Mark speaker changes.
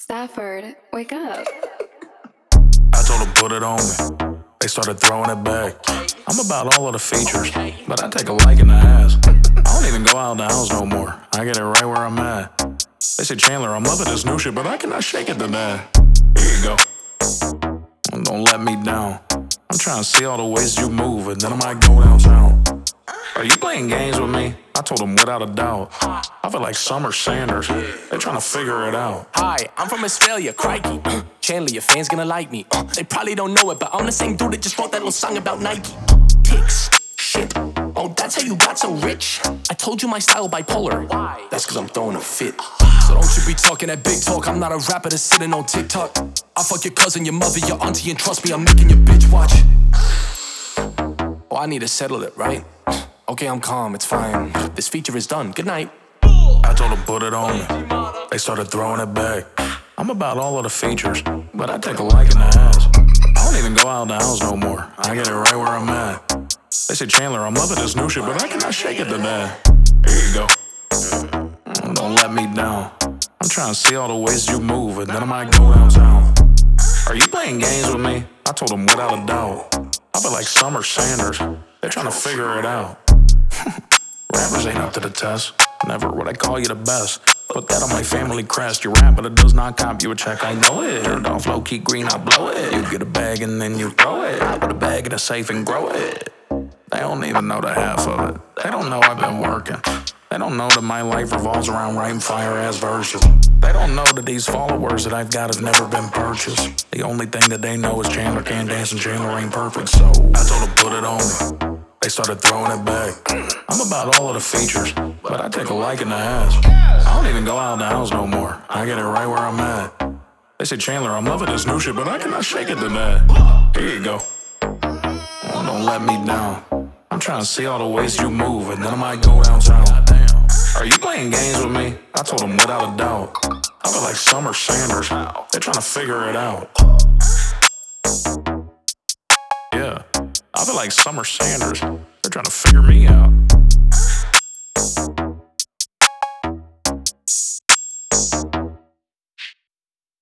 Speaker 1: Stafford, wake up.
Speaker 2: I told them put it on me. They started throwing it back. I'm about all of the features, but I take a like in the ass. I don't even go out the house no more. I get it right where I'm at. They say, Chandler, I'm loving this new shit, but I cannot shake it to that. Here you go. Don't let me down. I'm trying to see all the ways you move, and then I might go downtown. Are you playing games with me? I told them without a doubt. I feel like Summer Sanders. They're trying to figure it out.
Speaker 3: Hi, I'm from Australia, crikey. Chandler, your fans gonna like me. They probably don't know it, but I'm the same dude that just wrote that little song about Nike. Ticks, shit. Oh, that's how you got so rich? I told you my style bipolar. Why? That's cause I'm throwing a fit. So don't you be talking that big talk. I'm not a rapper that's sitting on TikTok. I'll fuck your cousin, your mother, your auntie, and trust me, I'm making your bitch watch. Oh, I need to settle it, right? Okay, I'm calm, it's fine. This feature is done. Good night.
Speaker 2: I told them put it on me. They started throwing it back. I'm about all of the features, but I take a like in the ass. I don't even go out the house no more. I get it right where I'm at. They say, Chandler, I'm loving this new shit, but I cannot shake it to that. Here you go. Don't let me down. I'm trying to see all the ways you move, and then I might go downtown. Are you playing games with me? I told them without a doubt. I feel like Summer Sanders. They're trying to figure it out. Rappers ain't up to the test. Never would I call you the best. Put that on my family crest. You rap, but it does not comp you a check. I know it. Turned off low key green, I blow it. You get a bag and then you throw it. I put a bag in a safe and grow it. They don't even know the half of it. They don't know I've been working. They don't know that my life revolves around writing fire-ass verses. They don't know that these followers that I've got have never been purchased. The only thing that they know is Chandler can't dance and Chandler ain't perfect. So I told them put it on me. They started throwing it back. I'm about all of the features, but I take a like in the ass. I don't even go out the house no more. I get it right where I'm at. They say, Chandler, I'm loving this new shit, but I cannot shake it to that. Here you go. Don't let me down. I'm trying to see all the ways you move, and then I might go downtown. Are you playing games with me? I told them without a doubt. I feel like Summer Sanders. They're trying to figure it out. Yeah, I feel like Summer Sanders. They're trying to figure me out.